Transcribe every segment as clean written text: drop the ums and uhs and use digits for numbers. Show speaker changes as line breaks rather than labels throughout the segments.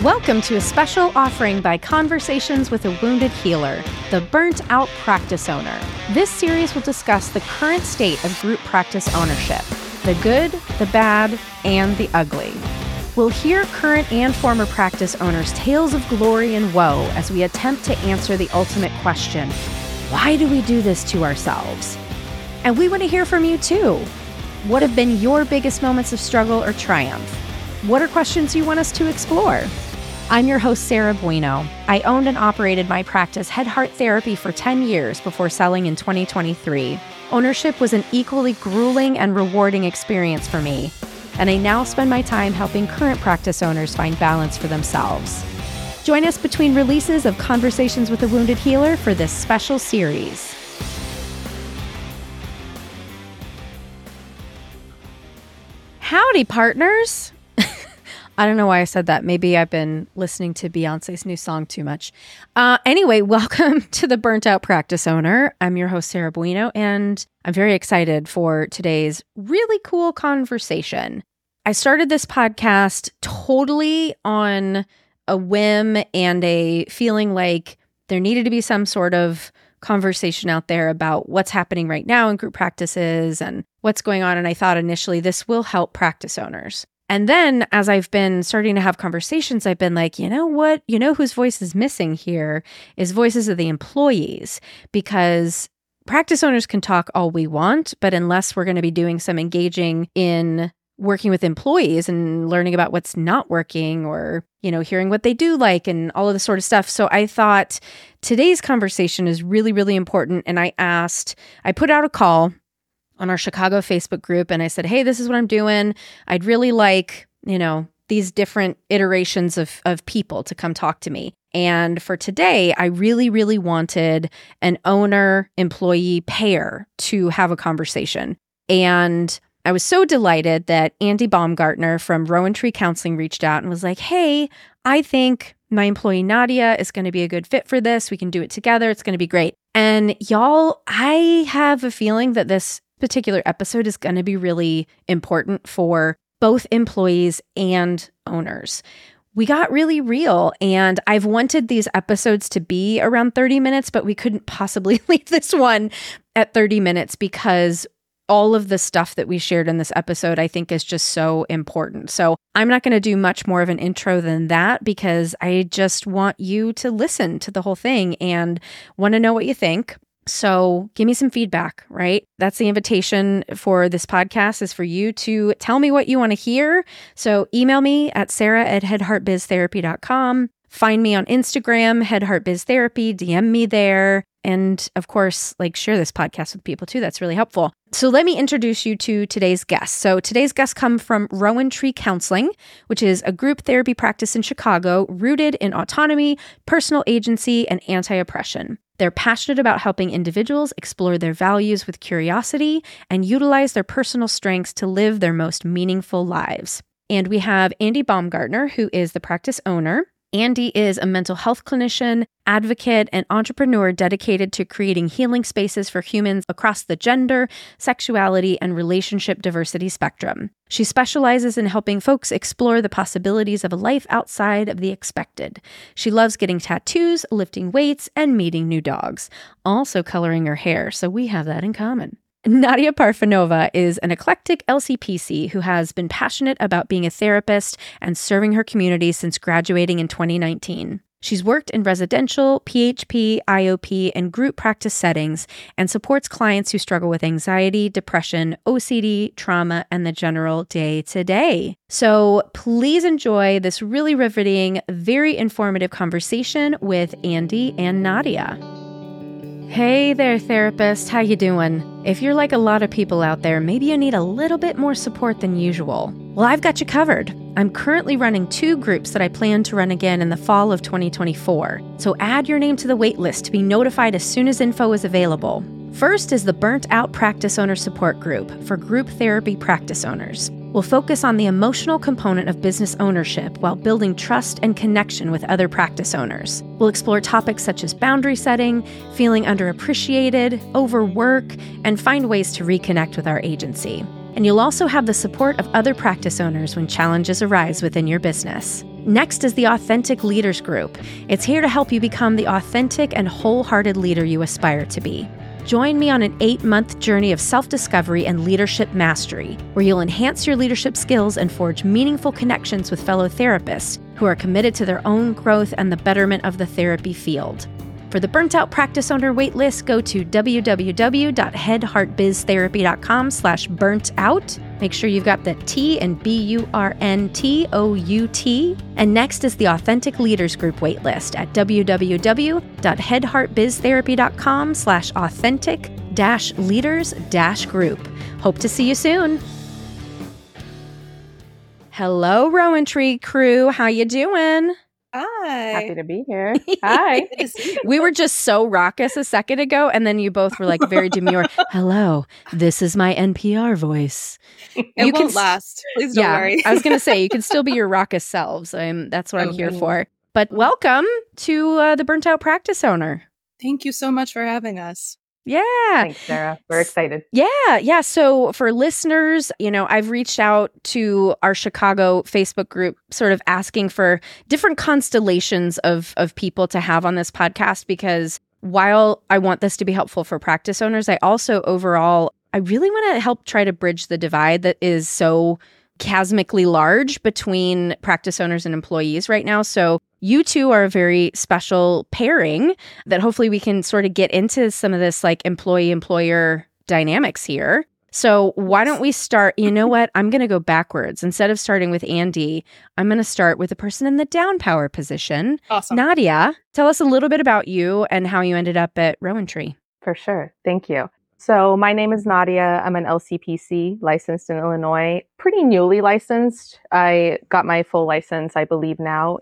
Welcome to a special offering by Conversations with a Wounded Healer, the Burnt Out Practice Owner. This series will discuss the current state of group practice ownership, the good, the bad, and the ugly. We'll hear current and former practice owners' tales of glory and woe as we attempt to answer the ultimate question, why do we do this to ourselves? And we want to hear from you too. What have been your biggest moments of struggle or triumph? What are questions you want us to explore? I'm your host, Sarah Bueno. I owned and operated my practice, Head Heart Therapy, for 10 years before selling in 2023. Ownership was an equally grueling and rewarding experience for me, and I now spend my time helping current practice owners find balance for themselves. Join us between releases of Conversations with a Wounded Healer for this special series. Howdy, partners. I don't know why I said that. Maybe I've been listening to Beyonce's new song too much. Anyway, welcome to the Burnt Out Practice Owner. I'm your host, Sarah Bueno, and I'm very excited for today's really cool conversation. I started this podcast totally on a whim and a feeling like there needed to be some sort of conversation out there about what's happening right now in group practices and what's going on. And I thought initially this will help practice owners. And then as I've been starting to have conversations, I've been like, you know what? You know whose voice is missing here is voices of the employees, because practice owners can talk all we want, but unless we're going to be doing some engaging in working with employees and learning about what's not working or, hearing what they do like and all of this sort of stuff. So I thought today's conversation is really, really important. And I put out a call on our Chicago Facebook group. And I said, hey, this is what I'm doing. I'd really like, these different iterations of people to come talk to me. And for today, I really, really wanted an owner-employee pair to have a conversation. And I was so delighted that Andy Baumgartner from Rowan Tree Counseling reached out and was like, hey, I think my employee Nadia is going to be a good fit for this. We can do it together. It's going to be great. And y'all, I have a feeling that this particular episode is going to be really important for both employees and owners. We got really real, and I've wanted these episodes to be around 30 minutes, but we couldn't possibly leave this one at 30 minutes because all of the stuff that we shared in this episode, I think, is just so important. So I'm not going to do much more of an intro than that because I just want you to listen to the whole thing and want to know what you think. So give me some feedback, right? That's the invitation for this podcast, is for you to tell me what you want to hear. So email me at sarah@headheartbiztherapy.com. Find me on Instagram, headheartbiztherapy, DM me there. And of course, share this podcast with people too. That's really helpful. So let me introduce you to today's guests. So today's guests come from Rowan Tree Counseling, which is a group therapy practice in Chicago rooted in autonomy, personal agency, and anti-oppression. They're passionate about helping individuals explore their values with curiosity and utilize their personal strengths to live their most meaningful lives. And we have Andy Baumgartner, who is the practice owner. Andy is a mental health clinician, advocate, and entrepreneur dedicated to creating healing spaces for humans across the gender, sexuality, and relationship diversity spectrum. She specializes in helping folks explore the possibilities of a life outside of the expected. She loves getting tattoos, lifting weights, and meeting new dogs, also coloring her hair, so we have that in common. Nadia Parfanova is an eclectic LCPC who has been passionate about being a therapist and serving her community since graduating in 2019. She's worked in residential, PHP, IOP, and group practice settings and supports clients who struggle with anxiety, depression, OCD, trauma, and the general day-to-day. So please enjoy this really riveting, very informative conversation with Andy and Nadia. Hey there, therapist. How you doing? If you're like a lot of people out there, maybe you need a little bit more support than usual. Well, I've got you covered. I'm currently running 2 groups that I plan to run again in the fall of 2024. So add your name to the wait list to be notified as soon as info is available. First is the Burnt Out Practice Owner Support Group for group therapy practice owners. We'll focus on the emotional component of business ownership while building trust and connection with other practice owners. We'll explore topics such as boundary setting, feeling underappreciated, overwork, and find ways to reconnect with our agency. And you'll also have the support of other practice owners when challenges arise within your business. Next is the Authentic Leaders Group. It's here to help you become the authentic and wholehearted leader you aspire to be. Join me on an 8-month journey of self-discovery and leadership mastery, where you'll enhance your leadership skills and forge meaningful connections with fellow therapists who are committed to their own growth and the betterment of the therapy field. For the Burnt Out Practice Owner waitlist, go to www.headheartbiztherapy.com/burnt-out. Make sure you've got the T and BURNTOUT. And next is the Authentic Leaders Group waitlist at www.headheartbiztherapy.com/authentic-leaders-group. Hope to see you soon. Hello, Rowan Tree crew. How you doing?
Hi.
Happy to be here. Hi.
Good to see you.
We were just so raucous a second ago, and then you both were like very demure. Hello, this is my NPR voice.
It won't last. Please don't worry.
I was going to say, you can still be your raucous selves. That's what I'm here for. But welcome to the Burnt Out Practice Owner.
Thank you so much for having us.
Yeah.
Thanks, Sarah. We're excited.
Yeah. So for listeners, I've reached out to our Chicago Facebook group, sort of asking for different constellations of people to have on this podcast, because while I want this to be helpful for practice owners, I also I really want to help try to bridge the divide that is so chasmically large between practice owners and employees right now. So you two are a very special pairing that hopefully we can sort of get into some of this like employee-employer dynamics here. So why don't we start, you know what? I'm going to go backwards. Instead of starting with Andy, I'm going to start with the person in the down power position.
Awesome.
Nadia, tell us a little bit about you and how you ended up at Rowan Tree.
For sure. Thank you. So my name is Nadia. I'm an LCPC licensed in Illinois, pretty newly licensed. I got my full license, I believe now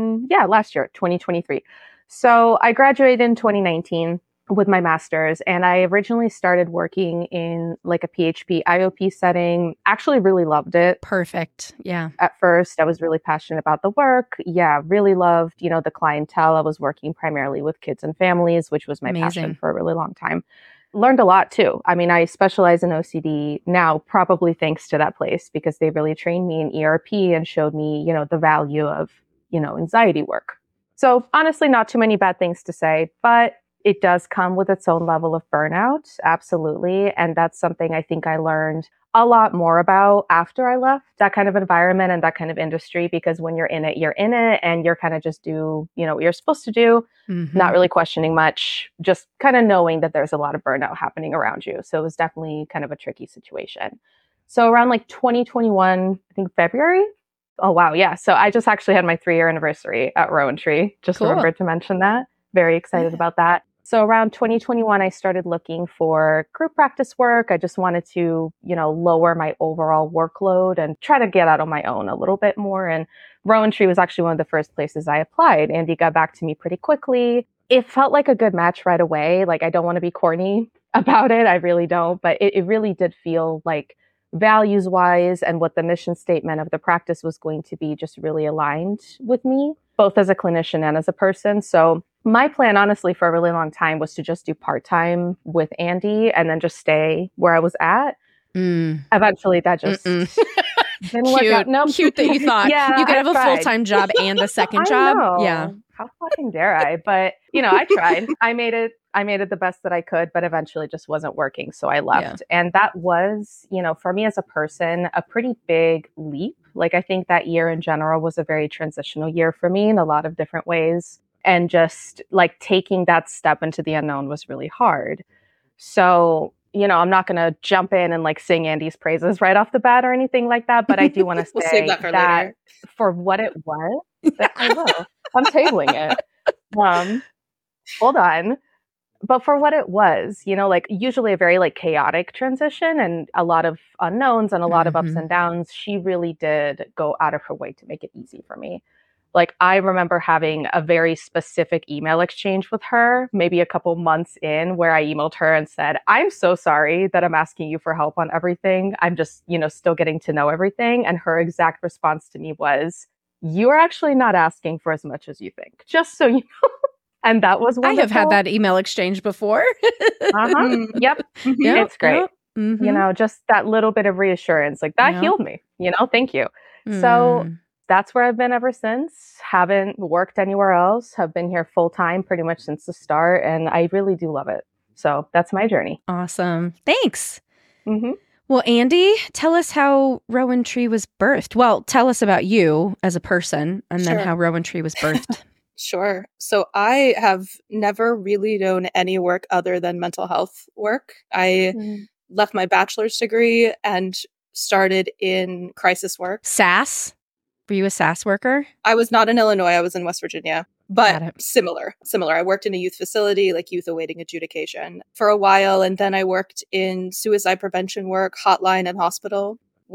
last year, 2023. So I graduated in 2019 with my master's, and I originally started working in like a PHP IOP setting. Actually really loved it.
Perfect. Yeah.
At first, I was really passionate about the work. Yeah, really loved, the clientele. I was working primarily with kids and families, which was my passion for a really long time. Learned a lot too. I mean, I specialize in OCD now, probably thanks to that place, because they really trained me in ERP and showed me, the value of, anxiety work. So honestly, not too many bad things to say, but it does come with its own level of burnout. Absolutely. And that's something I think I learned a lot more about after I left that kind of environment and that kind of industry, because when you're in it, and you're kind of just do, what you're supposed to do, not really questioning much, just kind of knowing that there's a lot of burnout happening around you. So it was definitely kind of a tricky situation. So around like 2021, I think February. Oh, wow. Yeah. So I just actually had my 3-year anniversary at Rowan Tree. Just remembered to mention that. Very excited about that. So around 2021, I started looking for group practice work. I just wanted to, lower my overall workload and try to get out on my own a little bit more. And Rowan Tree was actually one of the first places I applied. Andy got back to me pretty quickly. It felt like a good match right away. Like, I don't want to be corny about it. I really don't. But it really did feel like values-wise and what the mission statement of the practice was going to be just really aligned with me, both as a clinician and as a person. So my plan, honestly, for a really long time was to just do part-time with Andy and then just stay where I was at. Eventually, that just didn't work out. No,
cute that you thought you could have a full-time job and a second job.
Know.
Yeah.
How fucking dare I? But, I tried. I made it the best that I could, but eventually just wasn't working. So I left. Yeah. And that was, for me as a person, a pretty big leap. Like, I think that year in general was a very transitional year for me in a lot of different ways. And just like taking that step into the unknown was really hard. So, I'm not going to jump in and like sing Andy's praises right off the bat or anything like that. But I do want to say
save that for later.
For what it was, I will. I'm tabling it. Hold on. But for what it was, like usually a very like chaotic transition and a lot of unknowns and a lot of ups and downs, she really did go out of her way to make it easy for me. Like, I remember having a very specific email exchange with her, maybe a couple months in, where I emailed her and said, I'm so sorry that I'm asking you for help on everything. I'm just, still getting to know everything. And her exact response to me was, you're actually not asking for as much as you think, just so you know. And that was wonderful.
I have had that email exchange before.
Yep. It's great. Just that little bit of reassurance, like that healed me, thank you. So that's where I've been ever since. Haven't worked anywhere else. Have been here full time pretty much since the start. And I really do love it. So that's my journey.
Awesome. Thanks.
Mm-hmm.
Well, Andi, tell us how Rowan Tree was birthed. Well, tell us about you as a person and then how Rowan Tree was birthed.
Sure. So I have never really known any work other than mental health work. I left my bachelor's degree and started in crisis work.
SAS? Were you a SAS worker?
I was not in Illinois. I was in West Virginia, but similar. I worked in a youth facility, like youth awaiting adjudication for a while. And then I worked in suicide prevention work, hotline and hospital,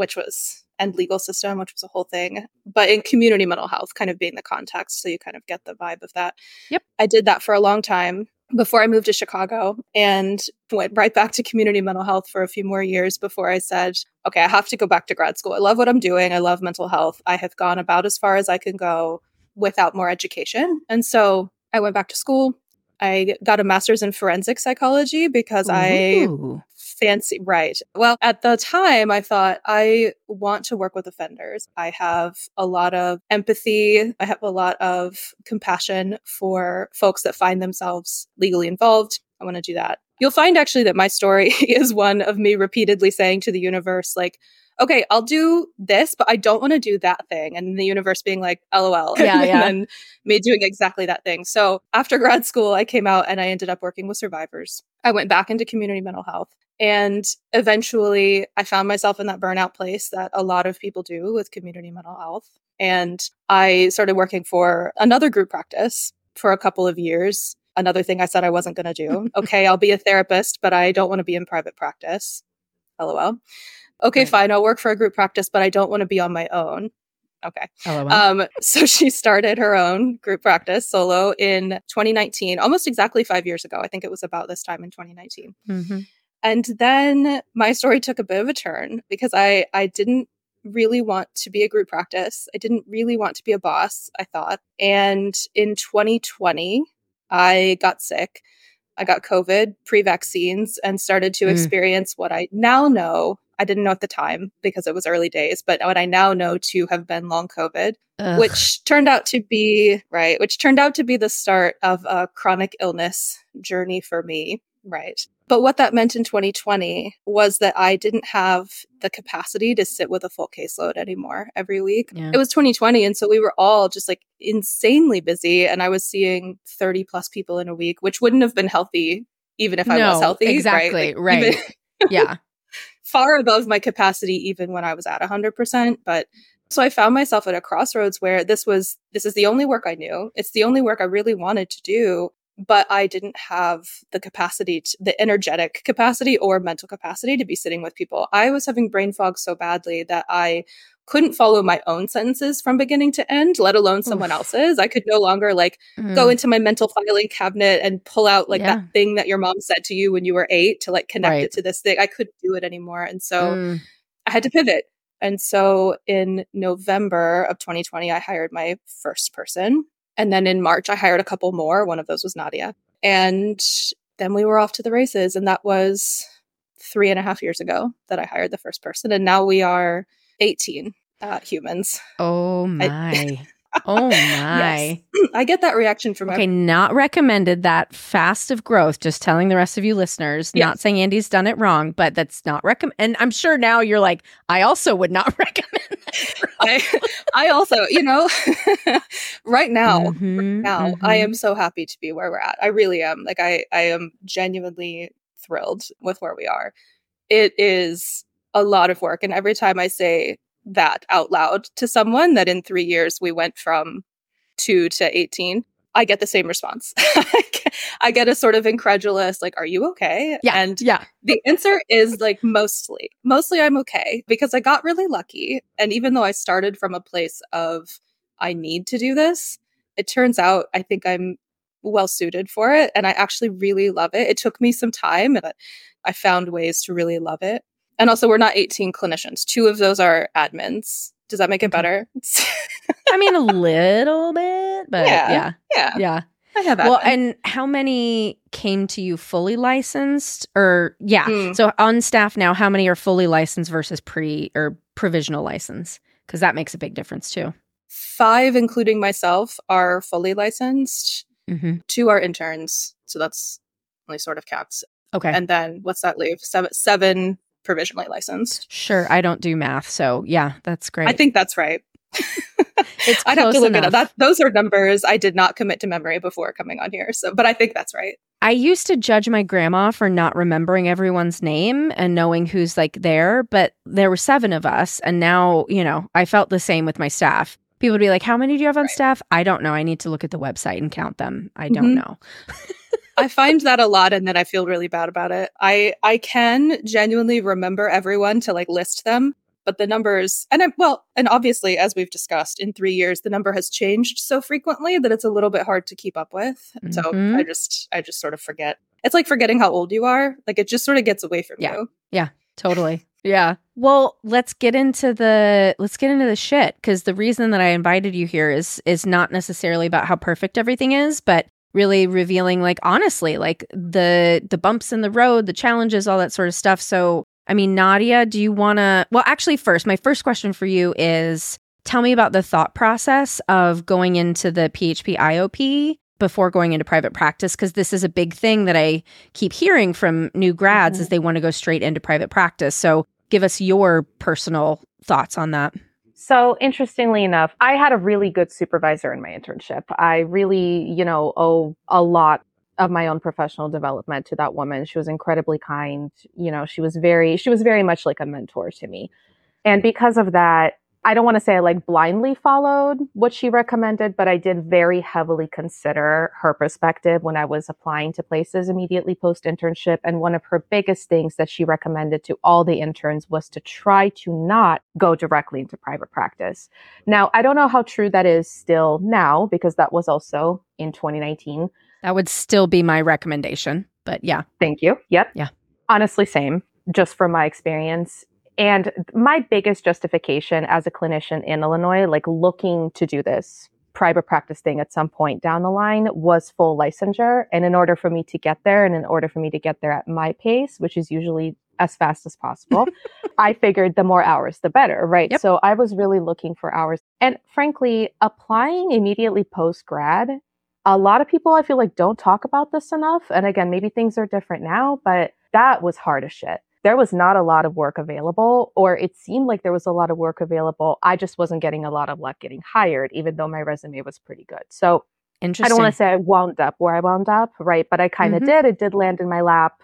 and legal system, which was a whole thing, but in community mental health kind of being the context. So you kind of get the vibe of that.
Yep.
I did that for a long time before I moved to Chicago and went right back to community mental health for a few more years before I said, okay, I have to go back to grad school. I love what I'm doing. I love mental health. I have gone about as far as I can go without more education. And so I went back to school. I got a master's in forensic psychology because I fancy, right. Well, at the time I thought I want to work with offenders. I have a lot of empathy. I have a lot of compassion for folks that find themselves legally involved. I want to do that. You'll find actually that my story is one of me repeatedly saying to the universe, like, okay, I'll do this, but I don't want to do that thing. And the universe being like, LOL.
Yeah,
and then me doing exactly that thing. So after grad school, I came out and I ended up working with survivors. I went back into community mental health. And eventually I found myself in that burnout place that a lot of people do with community mental health. And I started working for another group practice for a couple of years. Another thing I said I wasn't going to do. Okay, I'll be a therapist, but I don't want to be in private practice. LOL. Okay, fine. I'll work for a group practice, but I don't want to be on my own. Okay. So she started her own group practice solo in 2019, almost exactly 5 years ago. I think it was about this time in 2019.
Mm-hmm.
And then my story took a bit of a turn because I didn't really want to be a group practice. I didn't really want to be a boss, I thought. And in 2020, I got sick. I got COVID pre-vaccines and started to experience what I now know. I didn't know at the time because it was early days, but what I now know to have been long COVID, which turned out to be the start of a chronic illness journey for me. Right. But what that meant in 2020 was that I didn't have the capacity to sit with a full caseload anymore every week.
Yeah.
It was 2020. And so we were all just like insanely busy. And I was seeing 30 plus people in a week, which wouldn't have been healthy even if I was healthy.
Exactly.
Right.
Yeah.
Far above my capacity, even when I was at 100%. But so I found myself at a crossroads where this is the only work I knew. It's the only work I really wanted to do. But I didn't have the capacity, the energetic capacity or mental capacity to be sitting with people. I was having brain fog so badly that I couldn't follow my own sentences from beginning to end, let alone someone else's. I could no longer go into my mental filing cabinet and pull out that thing that your mom said to you when you were 8 to connect it to this thing. I couldn't do it anymore. And so I had to pivot. And so in November of 2020, I hired my first person. And then in March, I hired a couple more. One of those was Nadia. And then we were off to the races. And that was 3.5 years ago that I hired the first person. And now we are 18 humans.
Oh my. Oh my.
Yes. I get that reaction from
not recommended, that fast of growth. Just telling the rest of you listeners, not saying Andi's done it wrong, but that's not recommend. And I'm sure now you're like, I also would not recommend that.
I also, right now, I am so happy to be where we're at. I really am. I am genuinely thrilled with where we are. It is a lot of work. And every time I say that out loud to someone, that in 3 years we went from 2 to 18, I get the same response. I get a sort of incredulous, are you okay?
Yeah.
And the answer is mostly I'm okay because I got really lucky. And even though I started from a place of I need to do this, it turns out I think I'm well suited for it. And I actually really love it. It took me some time, but I found ways to really love it. And also, we're not 18 clinicians. 2 of those are admins. Does that make it better?
I mean, a little bit, but yeah.
I have admin.
Well, and how many came to you fully licensed? Or so on staff now, how many are fully licensed versus provisional license? Because that makes a big difference too.
5, including myself, are fully licensed.
Mm-hmm.
2 are interns. So that's only sort of capped.
Okay.
And then what's that leave? 7 provisionally licensed.
Sure. I don't do math. So yeah, that's great.
I think that's right.
It's
I'd have to look
enough.
at that. Those are numbers I did not commit to memory before coming on here. So, but I think that's right.
I used to judge my grandma for not remembering everyone's name and knowing who's like there, but there were 7 of us. And now, I felt the same with my staff. People would be like, how many do you have on staff? I don't know. I need to look at the website and count them. I don't know.
I find that a lot, and then I feel really bad about it. I can genuinely remember everyone to like list them, but the numbers, and obviously, as we've discussed, in 3 years, the number has changed so frequently that it's a little bit hard to keep up with. Mm-hmm. So I just sort of forget. It's like forgetting how old you are. Like it just sort of gets away from you.
Yeah, totally. Yeah. Well, let's get into the shit, because the reason that I invited you here is not necessarily about how perfect everything is, but really revealing, like, honestly, like the bumps in the road, the challenges, all that sort of stuff. So, I mean, Nadia, do you want to, well, actually first, my first question for you is, tell me about the thought process of going into the PHP IOP before going into private practice, because this is a big thing that I keep hearing from new grads is they want to go straight into private practice. So give us your personal thoughts on that.
So interestingly enough, I had a really good supervisor in my internship. I really, owe a lot of my own professional development to that woman. She was incredibly kind. She was very much like a mentor to me. And because of that, I don't want to say I like blindly followed what she recommended, but I did very heavily consider her perspective when I was applying to places immediately post internship. And one of her biggest things that she recommended to all the interns was to try to not go directly into private practice. Now, I don't know how true that is still now, because that was also in 2019.
That would still be my recommendation, but yeah.
Thank you. Yep.
Yeah.
Honestly, same, just from my experience. And my biggest justification as a clinician in Illinois, like looking to do this private practice thing at some point down the line, was full licensure. And in order for me to get there, and in order for me to get there at my pace, which is usually as fast as possible, I figured the more hours, the better, right?
Yep.
So I was really looking for hours. And frankly, applying immediately post-grad, a lot of people, I feel like, don't talk about this enough. And again, maybe things are different now, but that was hard as shit. There was not a lot of work available, or it seemed like there was a lot of work available. I just wasn't getting a lot of luck getting hired, even though my resume was pretty good. So I don't want to say I wound up where I wound up, right? But I kind of did. It did land in my lap.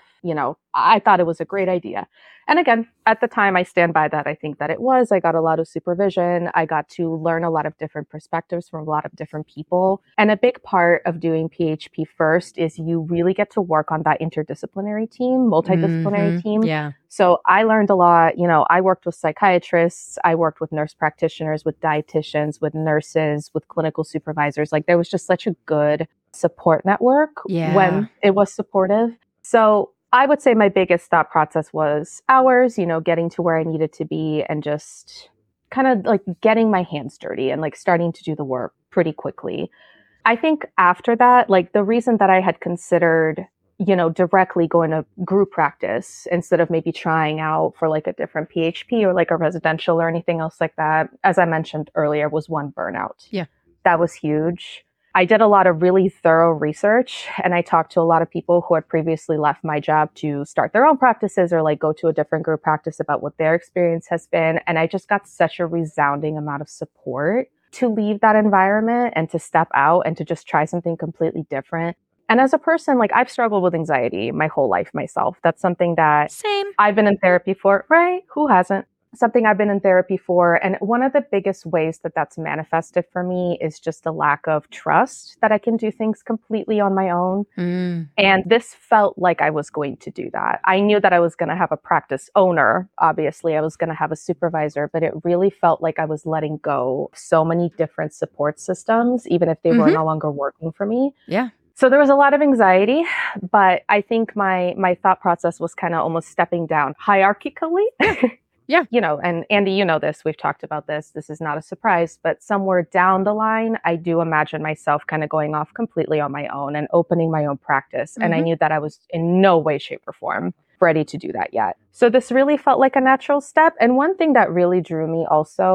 I thought it was a great idea. And again, at the time, I stand by that. I think that it was. I got a lot of supervision. I got to learn a lot of different perspectives from a lot of different people. And a big part of doing PHP first is you really get to work on that interdisciplinary team, multidisciplinary team.
Yeah.
So I learned a lot. I worked with psychiatrists. I worked with nurse practitioners, with dietitians, with nurses, with clinical supervisors. Like there was just such a good support network when it was supportive. So I would say my biggest thought process was hours, getting to where I needed to be and just kind of like getting my hands dirty and like starting to do the work pretty quickly. I think after that, like the reason that I had considered, directly going to group practice instead of maybe trying out for like a different PHP or like a residential or anything else like that, as I mentioned earlier, was one, burnout.
Yeah.
That was huge. I did a lot of really thorough research, and I talked to a lot of people who had previously left my job to start their own practices or like go to a different group practice about what their experience has been. And I just got such a resounding amount of support to leave that environment and to step out and to just try something completely different. And as a person, like I've struggled with anxiety my whole life myself. That's something that I've been in therapy for, right? Who hasn't? Something I've been in therapy for. And one of the biggest ways that that's manifested for me is just a lack of trust that I can do things completely on my own. And this felt like I was going to do that. I knew that I was going to have a practice owner. Obviously, I was going to have a supervisor, but it really felt like I was letting go of so many different support systems, even if they were no longer working for me.
Yeah.
So there was a lot of anxiety, but I think my thought process was kind of almost stepping down hierarchically.
Yeah.
And Andy, this, we've talked about this. This is not a surprise, but somewhere down the line, I do imagine myself kind of going off completely on my own and opening my own practice. And I knew that I was in no way, shape, or form ready to do that yet. So this really felt like a natural step. And one thing that really drew me also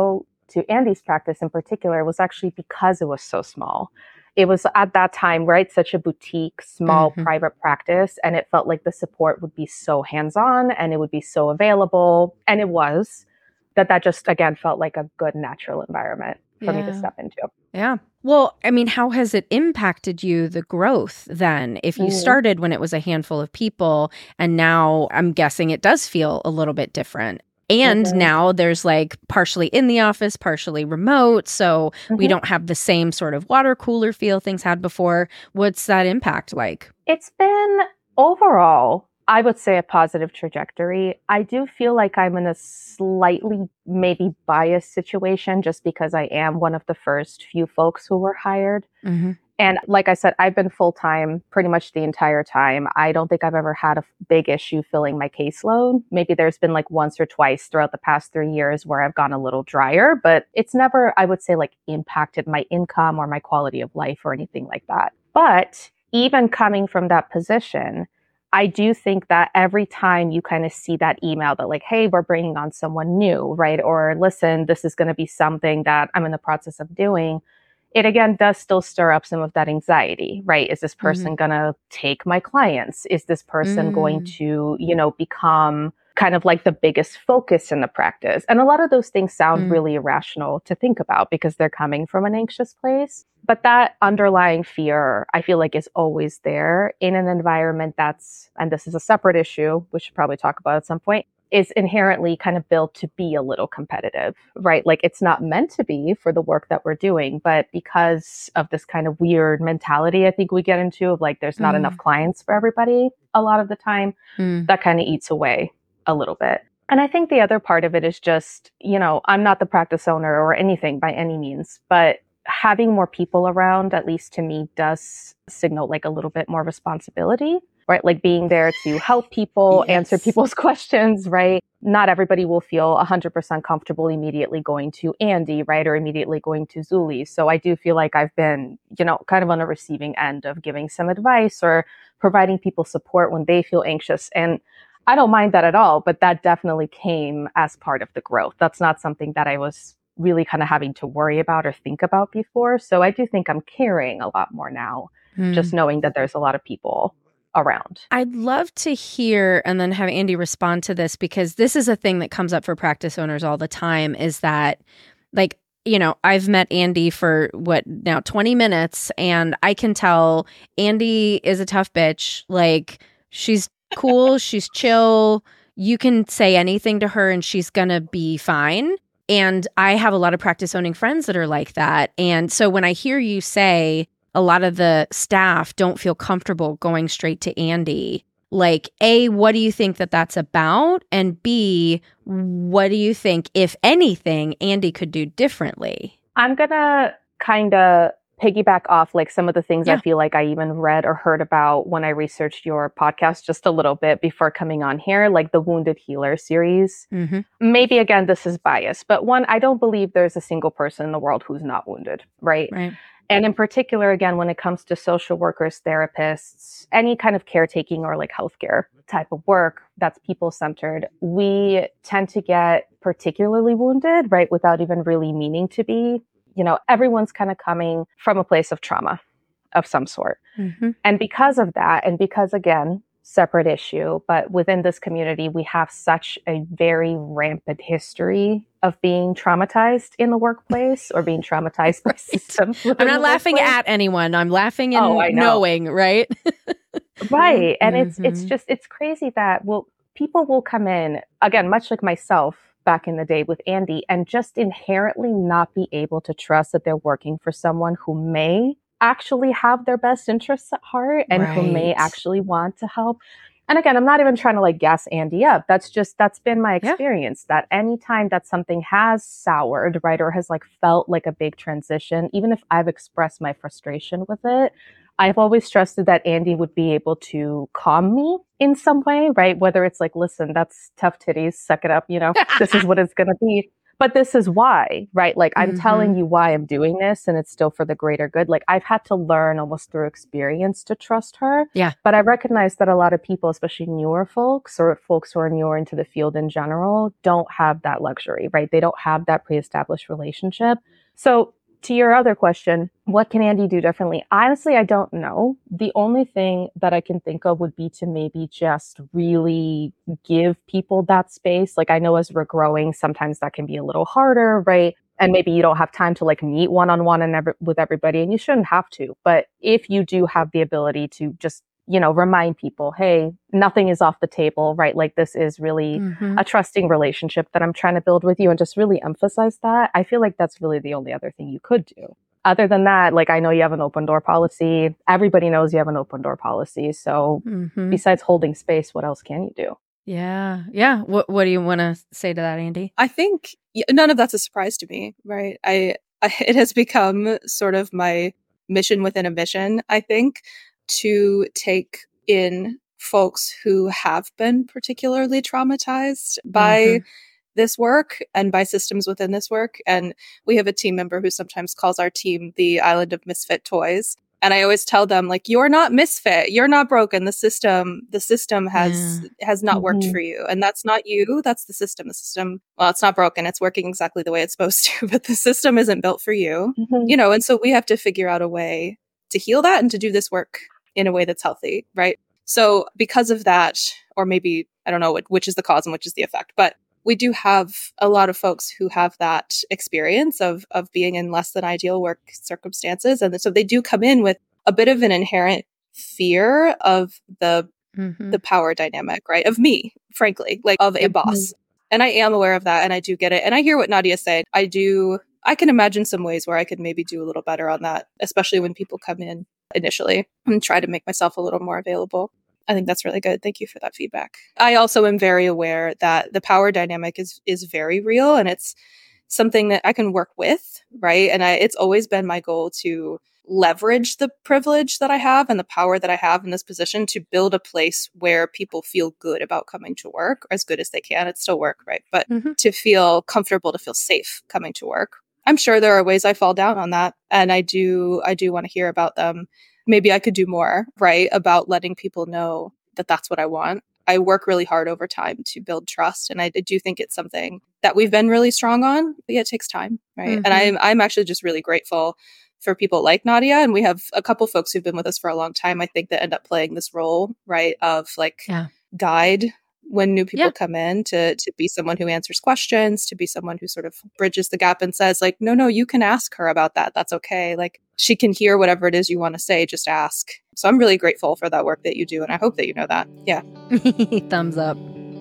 to Andy's practice in particular was actually because it was so small. It was at that time, right, such a boutique, small private practice, and it felt like the support would be so hands-on and it would be so available. And it was that just, again, felt like a good natural environment for me to step into.
Yeah. Well, I mean, how has it impacted you, the growth then? If you started when it was a handful of people and now I'm guessing it does feel a little bit different. And now there's like partially in the office, partially remote. So we don't have the same sort of water cooler feel things had before. What's that impact like?
It's been overall, I would say, a positive trajectory. I do feel like I'm in a slightly maybe biased situation just because I am one of the first few folks who were hired. And like I said, I've been full-time pretty much the entire time. I don't think I've ever had a big issue filling my caseload. Maybe there's been like once or twice throughout the past 3 years where I've gone a little drier, but it's never, I would say, like impacted my income or my quality of life or anything like that. But even coming from that position, I do think that every time you kind of see that email that like, hey, we're bringing on someone new, right? Or listen, this is going to be something that I'm in the process of doing. It again does still stir up some of that anxiety, right? Is this person going to take my clients? Is this person going to, become kind of like the biggest focus in the practice? And a lot of those things sound really irrational to think about because they're coming from an anxious place. But that underlying fear, I feel like, is always there in an environment that's, and this is a separate issue, we should probably talk about at some point, is inherently kind of built to be a little competitive, right? Like it's not meant to be for the work that we're doing, but because of this kind of weird mentality I think we get into of like there's not enough clients for everybody a lot of the time, that kind of eats away a little bit. And I think the other part of it is just, I'm not the practice owner or anything by any means, but having more people around, at least to me, does signal like a little bit more responsibility, right? Like being there to help people, answer people's questions, right? Not everybody will feel 100% comfortable immediately going to Andy, right? Or immediately going to Zuli. So I do feel like I've been, kind of on the receiving end of giving some advice or providing people support when they feel anxious. And I don't mind that at all, but that definitely came as part of the growth. That's not something that I was really kind of having to worry about or think about before. So I do think I'm caring a lot more now, just knowing that there's a lot of people around.
I'd love to hear and then have Andy respond to this because this is a thing that comes up for practice owners all the time is that like, I've met Andy for 20 minutes and I can tell Andy is a tough bitch. Like she's cool, she's chill. You can say anything to her and she's going to be fine. And I have a lot of practice owning friends that are like that. And so when I hear you say a lot of the staff don't feel comfortable going straight to Andy, like, A, what do you think that that's about? And B, what do you think, if anything, Andy could do differently?
I'm going to kind of piggyback off like some of the things I feel like I even read or heard about when I researched your podcast just a little bit before coming on here, like the Wounded Healer series. Maybe again, this is bias, but one, I don't believe there's a single person in the world who's not wounded, right? And in particular, again, when it comes to social workers, therapists, any kind of caretaking or like healthcare type of work that's people-centered, we tend to get particularly wounded, right? Without even really meaning to be. Everyone's kind of coming from a place of trauma of some sort. And because of that, and because, again, separate issue, but within this community, we have such a very rampant history of being traumatized in the workplace or being traumatized by systems.
I'm not laughing at anyone. I'm laughing and knowing, right?
Right. And it's crazy that, people will come in, again, much like myself, back in the day with Andy, and just inherently not be able to trust that they're working for someone who may actually have their best interests at heart and who may actually want to help. And again, I'm not even trying to like gas Andy up. That's been my experience that anytime that something has soured, right, or has like felt like a big transition, even if I've expressed my frustration with it, I've always trusted that Andy would be able to calm me in some way, right? Whether it's like, listen, that's tough titties, suck it up, this is what it's going to be. but this is why, right? Like I'm telling you why I'm doing this and it's still for the greater good. Like I've had to learn almost through experience to trust her.
Yeah.
But I recognize that a lot of people, especially newer folks or folks who are newer into the field in general, don't have that luxury, right? They don't have that pre-established relationship. So to your other question, what can Andy do differently? Honestly, I don't know. The only thing that I can think of would be to maybe just really give people that space. Like I know as we're growing, sometimes that can be a little harder, right? And maybe you don't have time to like meet one-on-one and with everybody, and you shouldn't have to. But if you do have the ability to just, remind people, hey, nothing is off the table, right? Like this is really a trusting relationship that I'm trying to build with you, and just really emphasize that. I feel like that's really the only other thing you could do. Other than that, like I know you have an open door policy. Everybody knows you have an open door policy. So besides holding space, what else can you do?
Yeah. Yeah. What do you want to say to that, Andy?
I think none of that's a surprise to me, right? It has become sort of my mission within a mission, I think, to take in folks who have been particularly traumatized by this work and by systems within this work. And we have a team member who sometimes calls our team the island of misfit toys. And I always tell them, like, you're not misfit, you're not broken. The system has not worked for you. And that's not you, that's the system. The system, well, it's not broken, it's working exactly the way it's supposed to, but the system isn't built for you. And so we have to figure out a way to heal that and to do this work in a way that's healthy, right? So because of that, or maybe, I don't know which is the cause and which is the effect, but we do have a lot of folks who have that experience of being in less than ideal work circumstances. And so they do come in with a bit of an inherent fear of the power dynamic, right? Of me, frankly, like of a boss. And I am aware of that, and I do get it. And I hear what Nadia said. I can imagine some ways where I could maybe do a little better on that, especially when people come in initially, and try to make myself a little more available. I think that's really good. Thank you for that feedback. I also am very aware that the power dynamic is very real, and it's something that I can work with, right? And it's always been my goal to leverage the privilege that I have and the power that I have in this position to build a place where people feel good about coming to work, or as good as they can. It's still work, right? But to feel comfortable, to feel safe coming to work. I'm sure there are ways I fall down on that, and I do want to hear about them. Maybe I could do more, right, about letting people know that that's what I want. I work really hard over time to build trust, and I do think it's something that we've been really strong on, but yeah, it takes time, right? And I'm actually just really grateful for people like Nadia, and we have a couple folks who've been with us for a long time, I think, that end up playing this role, right, of guide when new people come in, to be someone who answers questions, to be someone who sort of bridges the gap and says, like, no, you can ask her about that. That's okay. Like, she can hear whatever it is you want to say, just ask. So I'm really grateful for that work that you do, and I hope that you know that. Yeah.
Thumbs up.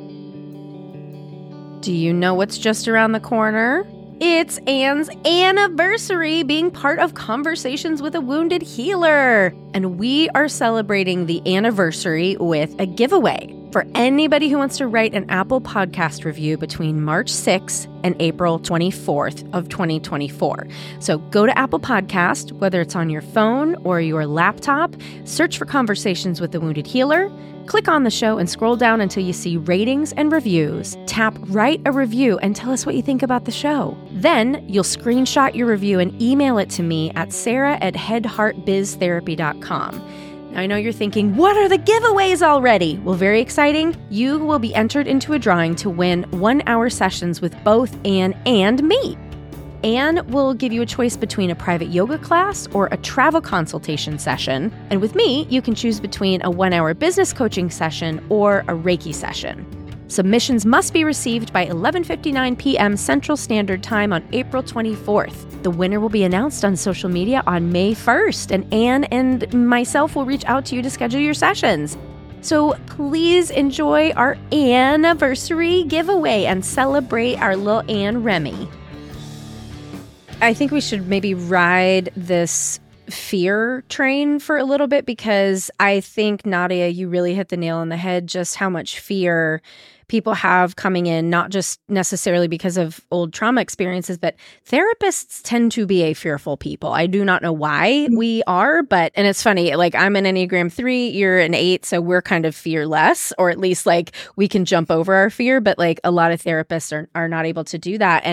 Do you know what's just around the corner? It's Anne's anniversary being part of Conversations with a Wounded Healer. And we are celebrating the anniversary with a giveaway for anybody who wants to write an Apple Podcast review between March 6th and April 24th of 2024. So go to Apple Podcast, whether it's on your phone or your laptop, search for Conversations with a Wounded Healer, click on the show and scroll down until you see ratings and reviews. Tap write a review and tell us what you think about the show. Then you'll screenshot your review and email it to me at sarah@headheartbiztherapy.com. Now, I know you're thinking, what are the giveaways already? Well, very exciting. You will be entered into a drawing to win 1-hour sessions with both Anne and me. Anne will give you a choice between a private yoga class or a travel consultation session. And with me, you can choose between a 1-hour business coaching session or a Reiki session. Submissions must be received by 11:59 p.m. Central Standard Time on April 24th. The winner will be announced on social media on May 1st, and Anne and myself will reach out to you to schedule your sessions. So please enjoy our anniversary giveaway and celebrate our little Anne Remy. I think we should maybe ride this fear train for a little bit, because I think, Nadia, you really hit the nail on the head, just how much fear people have coming in, not just necessarily because of old trauma experiences, but therapists tend to be a fearful people. I do not know why we are, and it's funny, like I'm an Enneagram 3, you're an 8, so we're kind of fearless, or at least like we can jump over our fear, but like a lot of therapists are not able to do that. And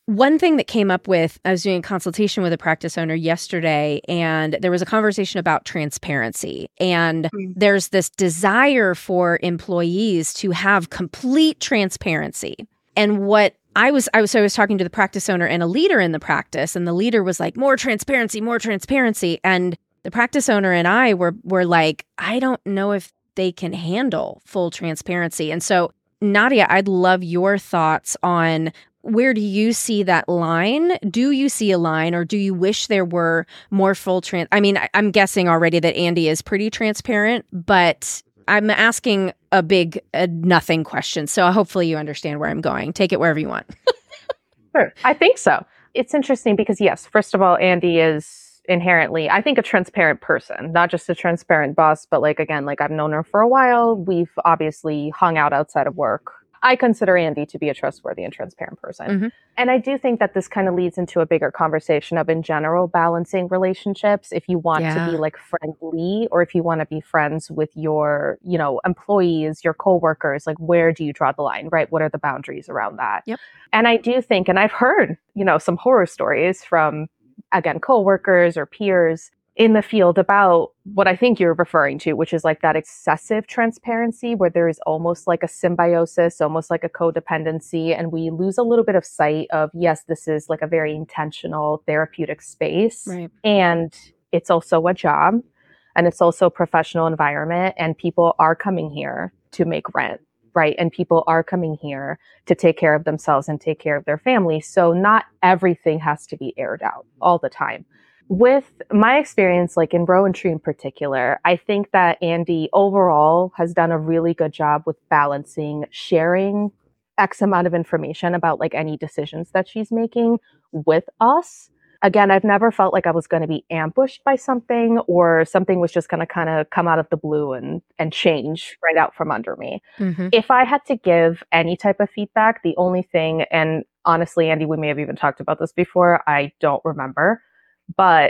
one thing that came up with, I was doing a consultation with a practice owner yesterday, and there was a conversation about transparency. And there's this desire for employees to have complete transparency. And what I was talking to the practice owner and a leader in the practice, and the leader was like, more transparency, more transparency. And the practice owner and I were like, I don't know if they can handle full transparency. And so, Nadia, I'd love your thoughts on, where do you see that line? Do you see a line, or do you wish there were more full I mean, I'm guessing already that Andy is pretty transparent, but I'm asking a big nothing question. So hopefully you understand where I'm going. Take it wherever you want.
Sure. I think so. It's interesting because, yes, first of all, Andy is inherently, I think, a transparent person, not just a transparent boss, but again, I've known her for a while. We've obviously hung out outside of work. I consider Andy to be a trustworthy and transparent person. Mm-hmm. And I do think that this kind of leads into a bigger conversation of, in general, balancing relationships. If you want to be friendly, or if you want to be friends with your, employees, your coworkers, where do you draw the line, right? What are the boundaries around that? Yep. And I do think, and I've heard, some horror stories from, again, coworkers or peers in the field about what I think you're referring to, which is that excessive transparency where there is almost a symbiosis, almost a codependency. And we lose a little bit of sight of, yes, this is a very intentional therapeutic space. Right. And it's also a job, and it's also a professional environment, and people are coming here to make rent. Right. And people are coming here to take care of themselves and take care of their family. So not everything has to be aired out all the time. With my experience, in Rowan Tree in particular, I think that Andy overall has done a really good job with balancing sharing X amount of information about any decisions that she's making with us. Again, I've never felt like I was going to be ambushed by something, or something was just going to kind of come out of the blue and change right out from under me. Mm-hmm. If I had to give any type of feedback, the only thing, and honestly, Andy, we may have even talked about this before, I don't remember, but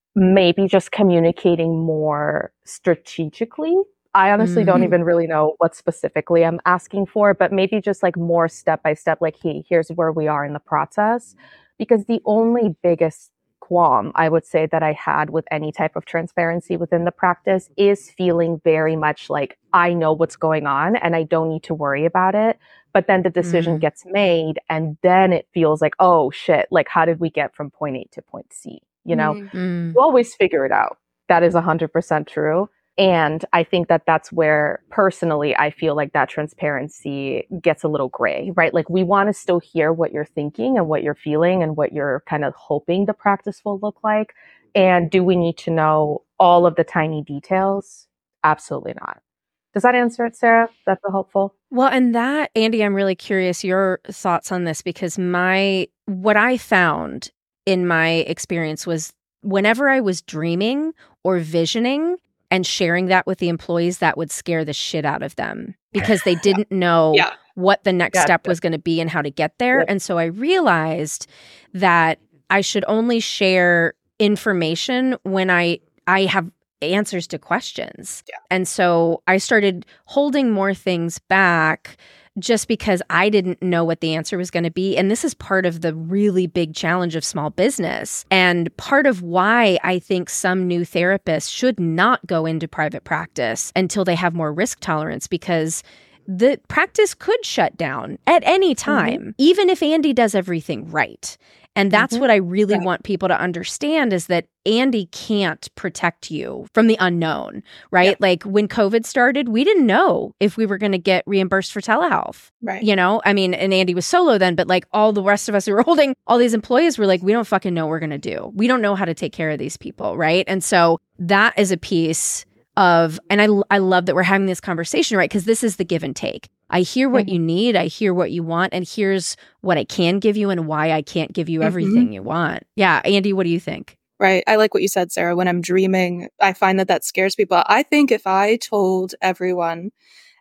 maybe just communicating more strategically. I honestly don't even really know what specifically I'm asking for, but maybe just more step by step, hey, here's where we are in the process. Because the only biggest qualm I would say that I had with any type of transparency within the practice is feeling very much I know what's going on and I don't need to worry about it. But then the decision gets made, and then it feels oh shit, how did we get from point A to point C? You always figure it out. That is 100% true. And I think that that's where, personally, I feel that transparency gets a little gray, right? We want to still hear what you're thinking and what you're feeling and what you're kind of hoping the practice will look like. And do we need to know all of the tiny details? Absolutely not. Does that answer it, Sarah? That's helpful?
Well, and that, Andy, I'm really curious your thoughts on this, because what I found in my experience was, whenever I was dreaming or visioning and sharing that with the employees, that would scare the shit out of them, because they didn't know what the next step was going to be and how to get there. And so I realized that I should only share information when I have answers to questions. Yeah. And so I started holding more things back, just because I didn't know what the answer was going to be. And this is part of the really big challenge of small business, and part of why I think some new therapists should not go into private practice until they have more risk tolerance, because the practice could shut down at any time, even if Andy does everything right. And that's what I really want people to understand, is that Andy can't protect you from the unknown, right? Yep. When COVID started, we didn't know if we were going to get reimbursed for telehealth, right? I mean, and Andy was solo then, but all the rest of us who were holding all these employees were we don't fucking know what we're going to do. We don't know how to take care of these people, right? And so that is a piece of, and I love that we're having this conversation, right? Because this is the give and take. I hear what you need, I hear what you want, and here's what I can give you and why I can't give you everything you want. Yeah, Andy, what do you think?
Right. I like what you said, Sarah. When I'm dreaming, I find that scares people. I think if I told everyone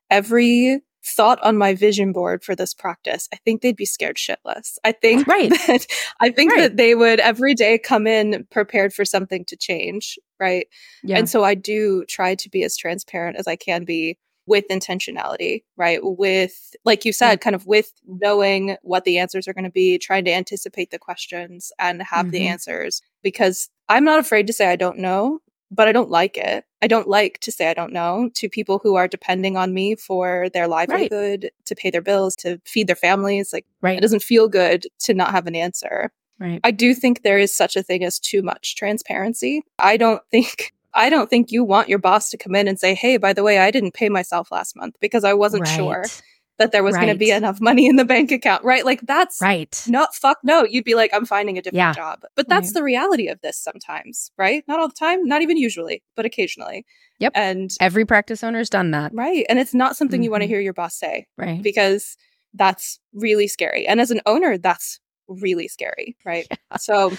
every thought on my vision board for this practice, I think they'd be scared shitless. I think that they would every day come in prepared for something to change, right? Yeah. And so I do try to be as transparent as I can be with intentionality, right? With, like you said, kind of with knowing what the answers are going to be, trying to anticipate the questions and have the answers. Because I'm not afraid to say I don't know, but I don't like it. I don't like to say I don't know to people who are depending on me for their livelihood, to pay their bills, to feed their families. Like, it doesn't feel good to not have an answer.
Right.
I do think there is such a thing as too much transparency. I don't think you want your boss to come in and say, hey, by the way, I didn't pay myself last month because I wasn't sure that there was going to be enough money in the bank account, right? Like that's not, fuck no. You'd be like, I'm finding a different job. But that's the reality of this sometimes, right? Not all the time, not even usually, but occasionally.
Yep.
And
every practice owner's done that.
Right. And it's not something you want to hear your boss say.
Right.
Because that's really scary. And as an owner, that's really scary, right? Yeah. So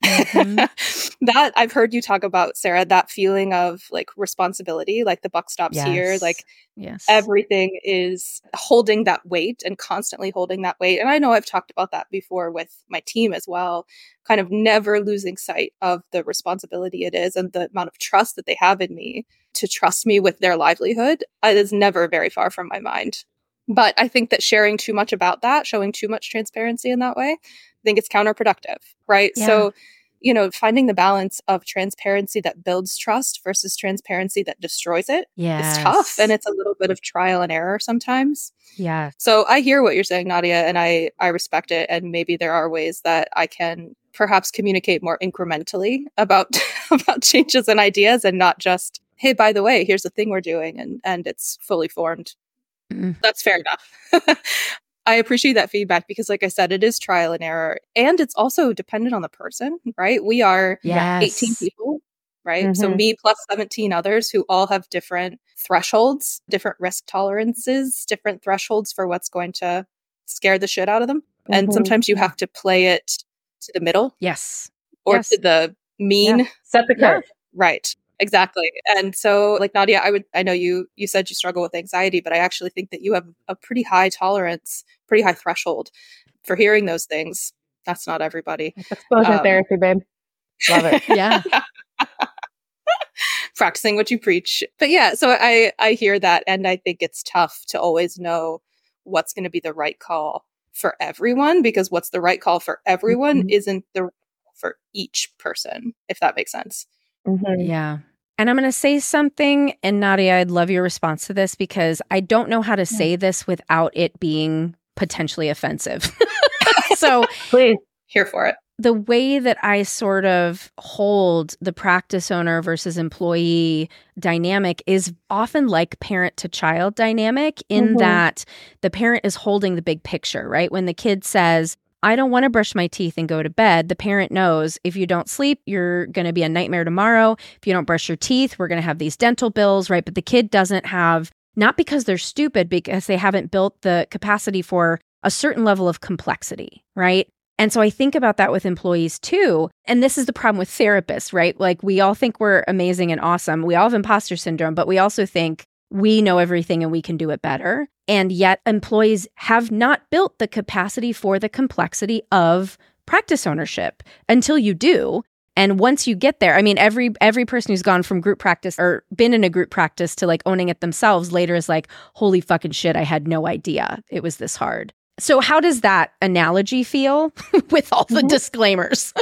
that I've heard you talk about, Sarah, that feeling of like responsibility, like the buck stops here, like everything is holding that weight and constantly holding that weight. And I know I've talked about that before with my team as well, kind of never losing sight of the responsibility it is and the amount of trust that they have in me to trust me with their livelihood. It is never very far from my mind. But I think that sharing too much about that, showing too much transparency in that way, I think it's counterproductive, right? Yeah. So, finding the balance of transparency that builds trust versus transparency that destroys it is tough. And it's a little bit of trial and error sometimes.
Yeah.
So I hear what you're saying, Nadia, and I respect it. And maybe there are ways that I can perhaps communicate more incrementally about changes and ideas and not just, hey, by the way, here's the thing we're doing and it's fully formed. That's fair enough. I appreciate that feedback because, like I said, it is trial and error. And it's also dependent on the person, right? We are 18 people, right? So me plus 17 others who all have different thresholds, different risk tolerances, different thresholds for what's going to scare the shit out of them. And sometimes you have to play it to the middle.
Yes.
Or to the mean.
Yeah. Set the curve.
Right. Exactly. And so, like, Nadia, I know you said you struggle with anxiety, but I actually think that you have a pretty high tolerance, pretty high threshold for hearing those things. That's not everybody.
It's exposure therapy, babe. Love it.
Yeah.
Practicing what you preach. But yeah, so I hear that. And I think it's tough to always know what's going to be the right call for everyone, because what's the right call for everyone isn't the right call for each person, if that makes sense.
Yeah. And I'm going to say something, and Nadia, I'd love your response to this because I don't know how to say this without it being potentially offensive. So
please,
here for it.
The way that I sort of hold the practice owner versus employee dynamic is often like parent to child dynamic in that the parent is holding the big picture, right? When the kid says, I don't want to brush my teeth and go to bed, the parent knows if you don't sleep, you're going to be a nightmare tomorrow. If you don't brush your teeth, we're going to have these dental bills, right? But the kid doesn't have, not because they're stupid, because they haven't built the capacity for a certain level of complexity, right? And so I think about that with employees too. And this is the problem with therapists, right? Like we all think we're amazing and awesome. We all have imposter syndrome, but we also think we know everything and we can do it better. And yet employees have not built the capacity for the complexity of practice ownership until you do. And once you get there, I mean, every person who's gone from group practice or been in a group practice to like owning it themselves later is like, holy fucking shit, I had no idea it was this hard. So how does that analogy feel with all the disclaimers?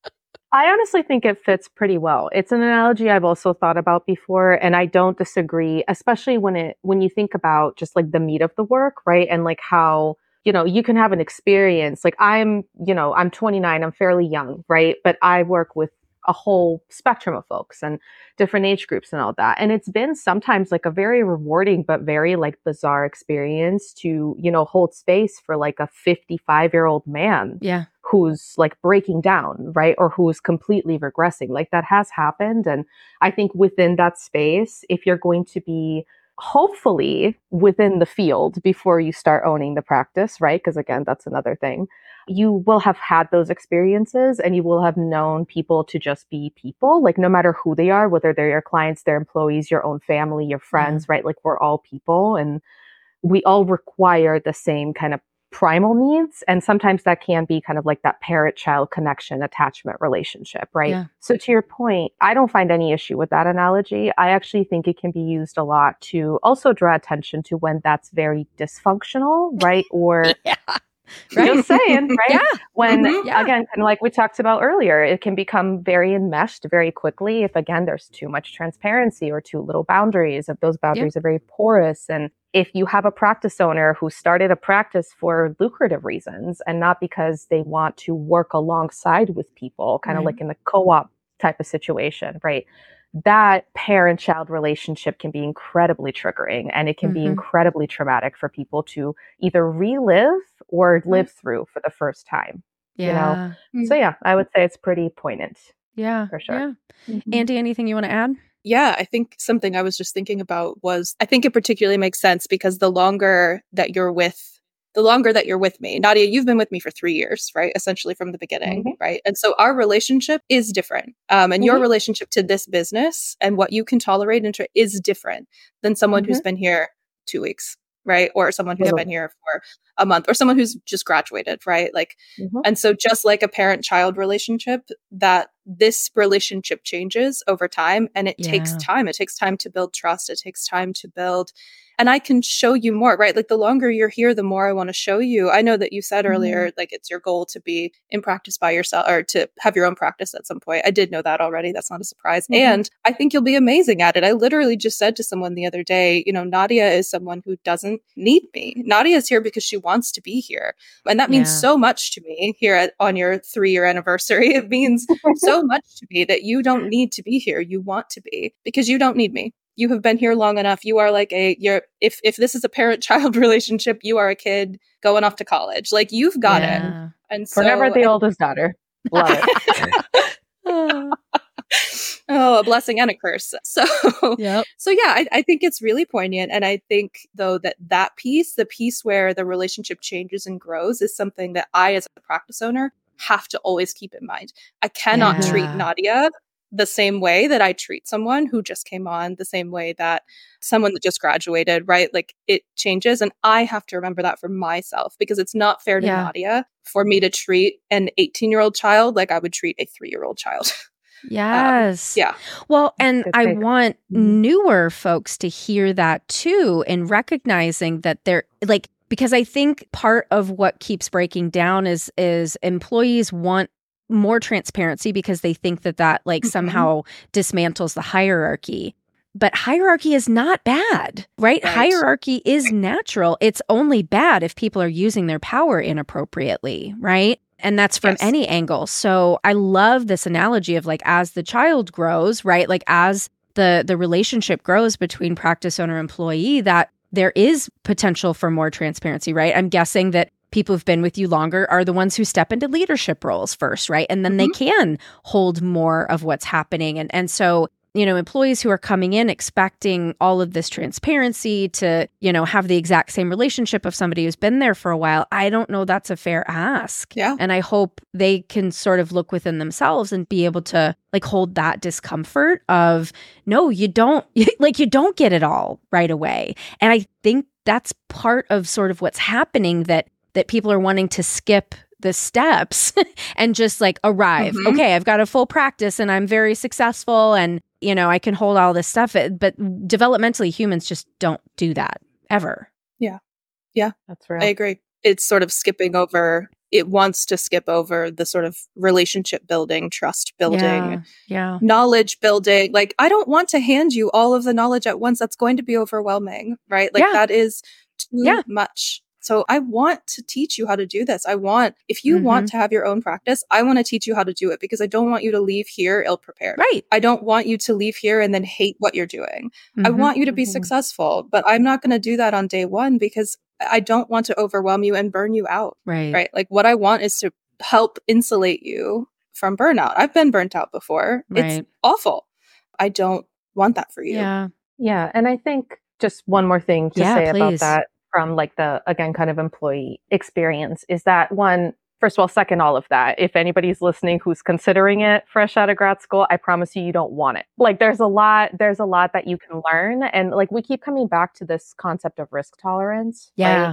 I honestly think it fits pretty well. It's an analogy I've also thought about before, and I don't disagree, especially when you think about just like the meat of the work, right? And like how, you can have an experience. Like I'm 29, I'm fairly young, right? But I work with a whole spectrum of folks and different age groups and all that. And it's been sometimes like a very rewarding, but very like bizarre experience to, hold space for like a 55-year-old man.
Yeah.
Who's like breaking down, right? Or who's completely regressing. Like that has happened. And I think within that space, if you're going to be hopefully within the field before you start owning the practice, right? Because again, that's another thing. You will have had those experiences and you will have known people to just be people, like no matter who they are, whether they're your clients, their employees, your own family, your friends, right? Like we're all people and we all require the same kind of primal needs. And sometimes that can be kind of like that parent-child connection attachment relationship, right?
Yeah.
So to your point, I don't find any issue with that analogy. I actually think it can be used a lot to also draw attention to when that's very dysfunctional, right? Or
yeah. Right.
Just saying, right?
Yeah.
When,
Yeah.
again, kind of like we talked about earlier, it can become very enmeshed very quickly if, again, there's too much transparency or too little boundaries, if those boundaries are very porous. And if you have a practice owner who started a practice for lucrative reasons and not because they want to work alongside with people, kind of like in the co-op type of situation, right? That parent-child relationship can be incredibly triggering, and it can be incredibly traumatic for people to either relive or live through for the first time.
Yeah.
You know? So yeah, I would say it's pretty poignant.
Yeah.
For sure.
Yeah. Andy, anything you want to add?
Yeah, I think something I was just thinking about was, I think it particularly makes sense because the longer that you're with me, Nadia, you've been with me for 3 years, right? Essentially from the beginning, right? And so our relationship is different. And your relationship to this business and what you can tolerate is different than someone who's been here 2 weeks, right? Or someone who's been here for a month, or someone who's just graduated, right? Like, and so just like a parent-child relationship, that this relationship changes over time, and it takes time. It takes time to build trust. It takes time to build, and I can show you more, right? Like the longer you're here, the more I want to show you. I know that you said earlier, like it's your goal to be in practice by yourself or to have your own practice at some point. I did know that already. That's not a surprise. And I think you'll be amazing at it. I literally just said to someone the other day, you know, Nadia is someone who doesn't need me. Nadia is here because she wants to be here. And that means so much to me here on your 3-year anniversary. It means so much to me that you don't need to be here. You want to be, because you don't need me. You have been here long enough. You are like if this is a parent-child relationship, you are a kid going off to college. Like you've got it. And so
forever the oldest daughter. Love it.
Oh, a blessing and a curse. So, so yeah, I think it's really poignant. And I think though that piece, the piece where the relationship changes and grows, is something that I, as a practice owner, have to always keep in mind. I cannot treat Nadia the same way that I treat someone who just came on, the same way that someone that just graduated, right? Like it changes. And I have to remember that for myself, because it's not fair to Nadia for me to treat an 18-year-old child like I would treat a 3-year-old child.
Yes. Well, and I want newer folks to hear that too, and recognizing that they're like, because I think part of what keeps breaking down is employees want more transparency because they think that like somehow dismantles the hierarchy. But hierarchy is not bad, right? Hierarchy is natural. It's only bad if people are using their power inappropriately, right? And that's from any angle. So I love this analogy of like, as the child grows, right? Like as the relationship grows between practice owner and employee, that there is potential for more transparency, right? I'm guessing that people who've been with you longer are the ones who step into leadership roles first, right? And then they can hold more of what's happening. And so, you know, employees who are coming in expecting all of this transparency to, you know, have the exact same relationship of somebody who's been there for a while, I don't know that's a fair ask. And I hope they can sort of look within themselves and be able to like hold that discomfort of, no, you don't, like you don't get it all right away. And I think that's part of sort of what's happening, that people are wanting to skip the steps and just like arrive. Okay, I've got a full practice and I'm very successful and, you know, I can hold all this stuff. But developmentally, humans just don't do that ever.
Yeah,
that's right.
I agree. It's sort of skipping over. It wants to skip over the sort of relationship building, trust building, knowledge building. Like, I don't want to hand you all of the knowledge at once. That's going to be overwhelming, right? Like that is too much. So I want to teach you how to do this. If you want to have your own practice, I want to teach you how to do it, because I don't want you to leave here ill-prepared.
Right.
I don't want you to leave here and then hate what you're doing. I want you to be successful, but I'm not going to do that on day one, because I don't want to overwhelm you and burn you out.
Right.
Like what I want is to help insulate you from burnout. I've been burnt out before. It's awful. I don't want that for you.
Yeah. And I think just one more thing to say about that, from like the, again, kind of employee experience, is that one, first of all, second all of that, if anybody's listening who's considering it fresh out of grad school, I promise you don't want it. Like there's a lot that you can learn. And like we keep coming back to this concept of risk tolerance. Right?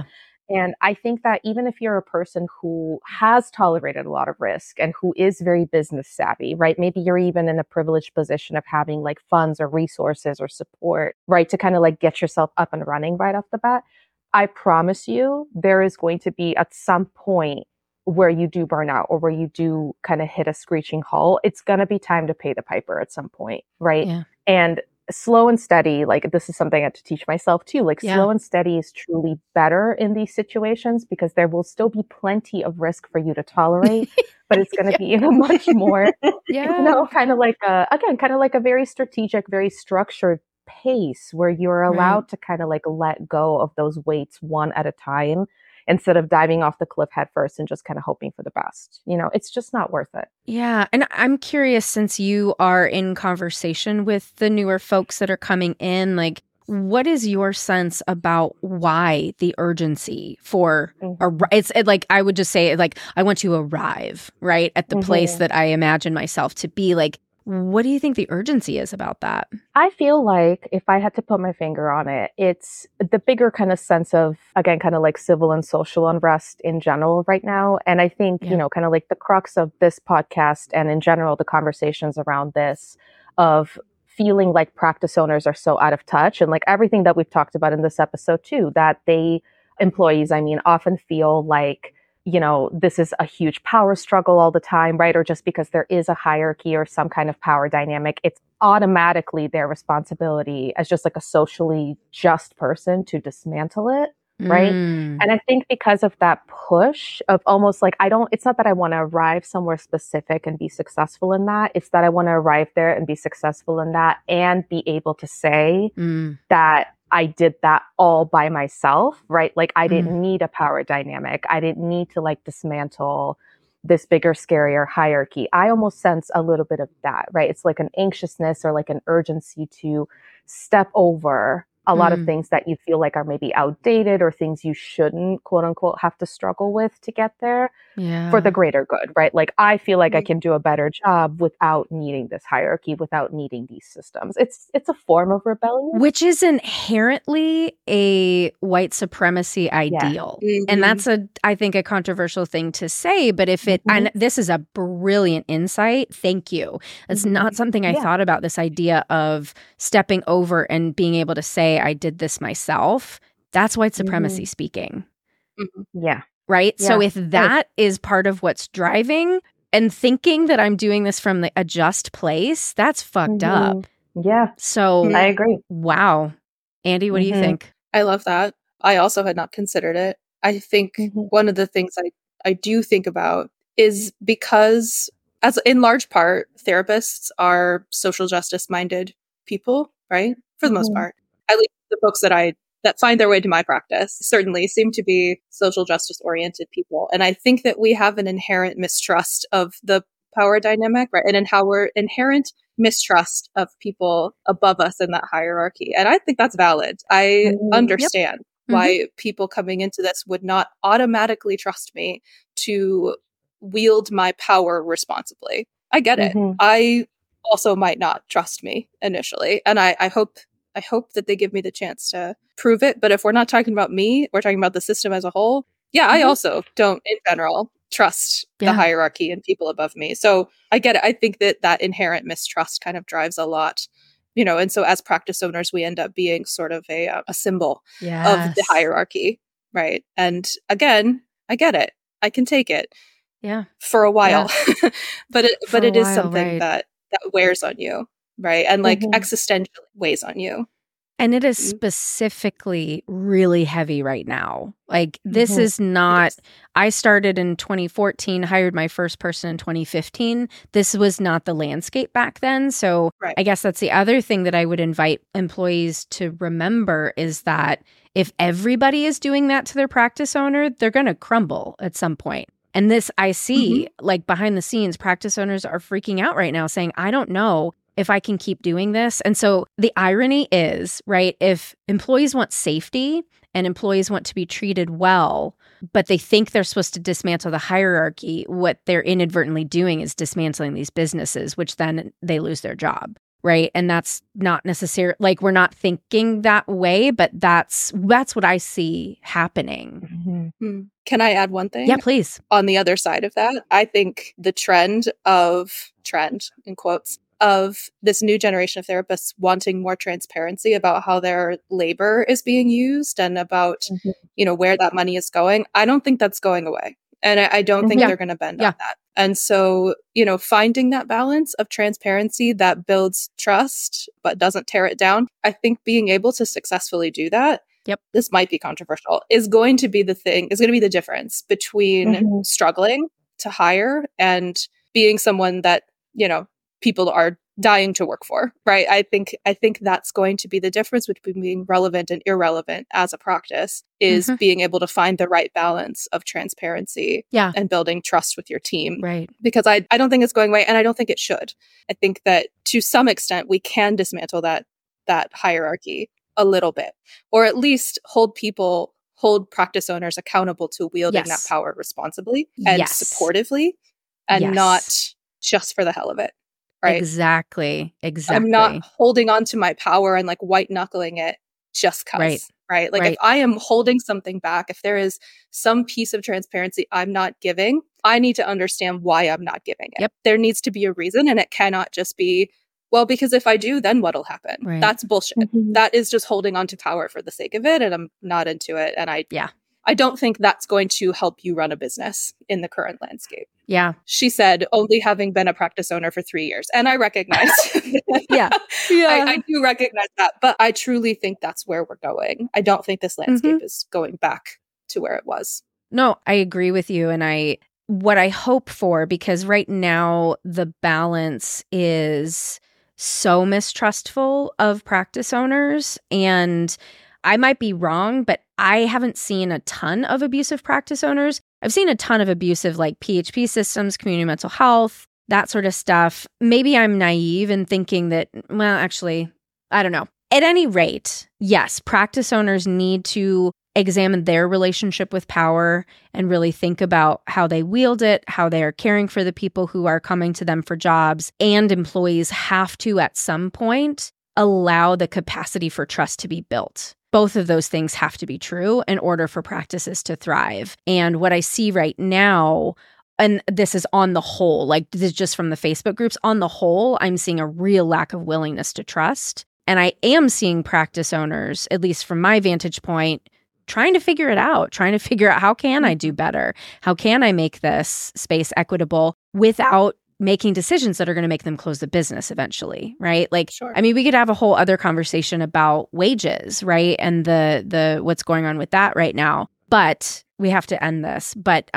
And I think that even if you're a person who has tolerated a lot of risk and who is very business savvy, right? Maybe you're even in a privileged position of having like funds or resources or support, right? To kind of like get yourself up and running right off the bat. I promise you, there is going to be at some point where you do burn out or where you do kind of hit a screeching halt. It's going to be time to pay the piper at some point, right?
Yeah.
And slow and steady, like this is something I had to teach myself too. Like slow and steady is truly better in these situations because there will still be plenty of risk for you to tolerate, but it's going to be in a much more, kind of like a very strategic, very structured pace where you're allowed to kind of like let go of those weights one at a time instead of diving off the cliff head first and just kind of hoping for the best. It's just not worth it.
Yeah. And I'm curious, since you are in conversation with the newer folks that are coming in, like, what is your sense about why the urgency for I would just say, like, I want to arrive, right, at the place that I imagine myself to be. Like, what do you think the urgency is about that?
I feel like if I had to put my finger on it, it's the bigger kind of sense of, again, kind of like civil and social unrest in general right now. And I think, kind of like the crux of this podcast and in general, the conversations around this of feeling like practice owners are so out of touch and like everything that we've talked about in this episode too, that employees often feel like, this is a huge power struggle all the time, right? Or just because there is a hierarchy or some kind of power dynamic, it's automatically their responsibility as just like a socially just person to dismantle it, right? And I think because of that push of almost like, it's not that I want to arrive somewhere specific and be successful in that. It's that I want to arrive there and be successful in that and be able to say that I did that all by myself, right? Like I didn't need a power dynamic. I didn't need to like dismantle this bigger, scarier hierarchy. I almost sense a little bit of that, right? It's like an anxiousness or like an urgency to step over a lot of things that you feel like are maybe outdated or things you shouldn't, quote unquote, have to struggle with to get there for the greater good, right? Like I feel like I can do a better job without needing this hierarchy, without needing these systems. It's a form of rebellion.
Which is inherently a white supremacy ideal. And that's I think a controversial thing to say, but if and this is a brilliant insight. Thank you. It's not something I thought about, this idea of stepping over and being able to say, I did this myself. That's white supremacy speaking.
Yeah.
Right? Yeah. So if that is part of what's driving and thinking that I'm doing this from a just place, that's fucked up.
Yeah.
So
I agree.
Wow. Andy, what do you think?
I love that. I also had not considered it. I think one of the things I do think about is because, as in large part, therapists are social justice minded people, right? For the most part. At least the folks that find their way to my practice certainly seem to be social justice oriented people. And I think that we have an inherent mistrust of the power dynamic, right? And in how we're inherent mistrust of people above us in that hierarchy. And I think that's valid. I understand why people coming into this would not automatically trust me to wield my power responsibly. I get it. I also might not trust me initially. And I hope that they give me the chance to prove it. But if we're not talking about me, we're talking about the system as a whole. Yeah, I also don't, in general, trust the hierarchy and people above me. So I get it. I think that inherent mistrust kind of drives a lot, and so as practice owners, we end up being sort of a symbol of the hierarchy, right? And again, I get it. I can take it.
Yeah.
For a while. but it is something that wears on you. Right. And like existentially weighs on you.
And it is specifically really heavy right now. Like this is not, I started in 2014, hired my first person in 2015. This was not the landscape back then. So I guess that's the other thing that I would invite employees to remember is that if everybody is doing that to their practice owner, they're going to crumble at some point. And this I see like behind the scenes, practice owners are freaking out right now saying, I don't know if I can keep doing this. And so the irony is, right, if employees want safety and employees want to be treated well, but they think they're supposed to dismantle the hierarchy, what they're inadvertently doing is dismantling these businesses, which then they lose their job, right? And that's not necessarily, like, we're not thinking that way, but that's what I see happening.
Can I add one thing?
Yeah, please.
On the other side of that, I think the trend in quotes, of this new generation of therapists wanting more transparency about how their labor is being used and about, where that money is going. I don't think that's going away. And I don't think they're going to bend on that. And so, finding that balance of transparency that builds trust, but doesn't tear it down. I think being able to successfully do that, this might be controversial, is going to be the difference between struggling to hire and being someone that, people are dying to work for, right? I think that's going to be the difference between being relevant and irrelevant as a practice, is being able to find the right balance of transparency and building trust with your team.
Right.
Because I don't think it's going away, and I don't think it should. I think that to some extent we can dismantle that hierarchy a little bit, or at least hold practice owners accountable to wielding that power responsibly and supportively, and not just for the hell of it. Right.
Exactly.
I'm not holding on to my power and like white knuckling it just cause. Right. Like if I am holding something back, if there is some piece of transparency I'm not giving, I need to understand why I'm not giving it. There needs to be a reason, and it cannot just be, well, because if I do, then what'll happen? That's bullshit. That is just holding on to power for the sake of it. And I'm not into it. And I don't think that's going to help you run a business in the current landscape.
Yeah.
She said, only having been a practice owner for 3 years. And I recognize. I do recognize that. But I truly think that's where we're going. I don't think this landscape is going back to where it was.
No, I agree with you. And what I hope for, because right now the balance is so mistrustful of practice owners, and I might be wrong, but I haven't seen a ton of abusive practice owners. I've seen a ton of abusive like PHP systems, community mental health, that sort of stuff. Maybe I'm naive in thinking that, well, actually, I don't know. At any rate, yes, practice owners need to examine their relationship with power and really think about how they wield it, how they are caring for the people who are coming to them for jobs, and employees have to, at some point, allow the capacity for trust to be built. Both of those things have to be true in order for practices to thrive. And what I see right now, and this is on the whole, like this is just from the Facebook groups, on the whole, I'm seeing a real lack of willingness to trust. And I am seeing practice owners, at least from my vantage point, trying to figure it out, how can I do better? How can I make this space equitable without making decisions that are going to make them close the business eventually, right? Like, I mean, we could have a whole other conversation about wages, right? And the what's going on with that right now. But we have to end this. But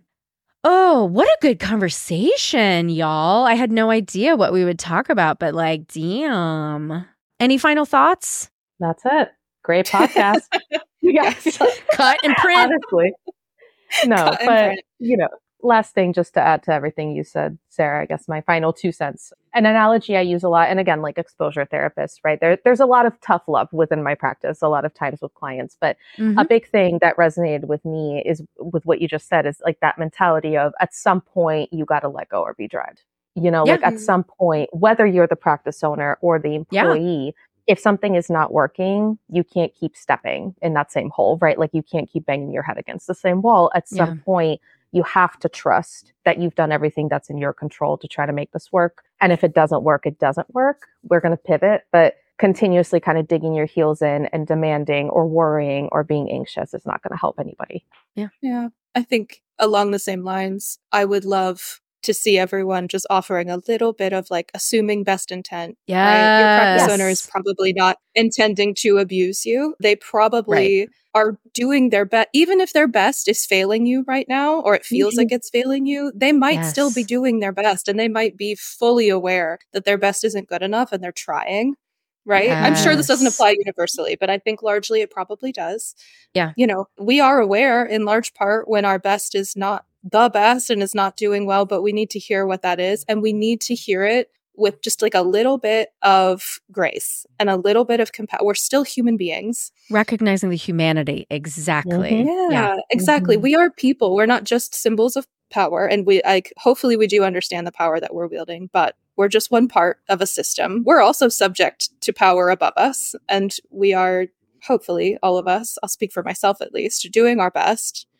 oh, what a good conversation, y'all. I had no idea what we would talk about, but like, damn. Any final thoughts?
That's it. Great podcast.
Yes.
Cut and print.
Honestly. No, but last thing, just to add to everything you said, Sarah, I guess my final 2 cents. An analogy I use a lot, and again, like exposure therapists, right? There's a lot of tough love within my practice, a lot of times with clients. But a big thing that resonated with me is with what you just said, is like that mentality of at some point you got to let go or be dragged. Like at some point, whether you're the practice owner or the employee, if something is not working, you can't keep stepping in that same hole, right? Like you can't keep banging your head against the same wall. At some point, you have to trust that you've done everything that's in your control to try to make this work. And if it doesn't work, it doesn't work. We're going to pivot, but continuously kind of digging your heels in and demanding or worrying or being anxious is not going to help anybody.
Yeah. I think along the same lines, I would love to see everyone just offering a little bit of like assuming best intent.
Yeah.
Right? Your practice owner is probably not intending to abuse you. They probably are doing their best. Even if their best is failing you right now, or it feels like it's failing you, they might still be doing their best, and they might be fully aware that their best isn't good enough and they're trying. Right. Yes. I'm sure this doesn't apply universally, but I think largely it probably does.
Yeah.
We are aware in large part when our best is not the best and is not doing well, but we need to hear what that is. And we need to hear it with just like a little bit of grace and a little bit of compassion. We're still human beings.
Recognizing the humanity. Exactly.
Yeah, exactly. We are people. We're not just symbols of power. And hopefully we do understand the power that we're wielding, but we're just one part of a system. We're also subject to power above us. And we are, hopefully, all of us, I'll speak for myself at least, doing our best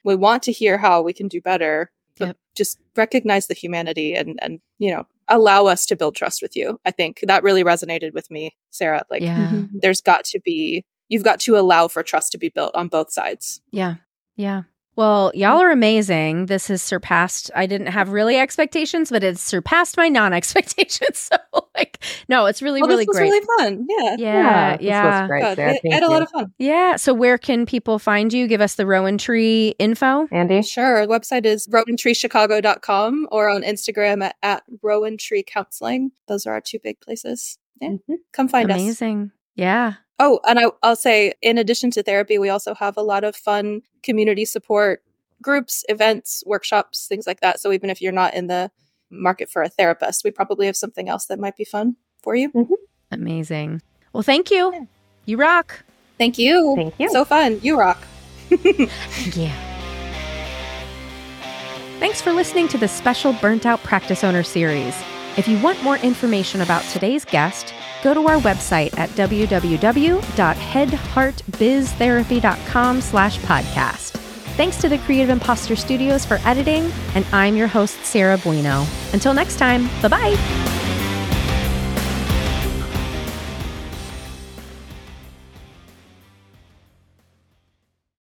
We want to hear how we can do better. But just recognize the humanity and allow us to build trust with you. I think that really resonated with me, Sarah. Like, you've got to allow for trust to be built on both sides.
Yeah. Yeah. Well, y'all are amazing. This has surpassed, I didn't have really expectations, but it's surpassed my non-expectations. So no, it's really, really great.
This was really fun.
Yeah. This was great, Sarah.
I had a lot of fun.
Yeah. So where can people find you? Give us the Rowan Tree info.
Andy?
Sure. The website is rowantreechicago.com or on Instagram at Rowan Tree Counseling. Those are our 2 big places. Yeah. Come find us.
Amazing. Yeah.
Oh, and I'll say, in addition to therapy, we also have a lot of fun community support groups, events, workshops, things like that. So even if you're not in the market for a therapist, we probably have something else that might be fun for you.
Amazing. Well, thank you. Yeah. You rock.
Thank you.
Thank you.
So fun. You rock.
Yeah. Thanks for listening to the special Burnt Out Practice Owner series. If you want more information about today's guest, go to our website at www.headheartbiztherapy.com/podcast. Thanks to the Creative Imposter Studios for editing, and I'm your host, Sarah Bueno. Until next time, bye-bye.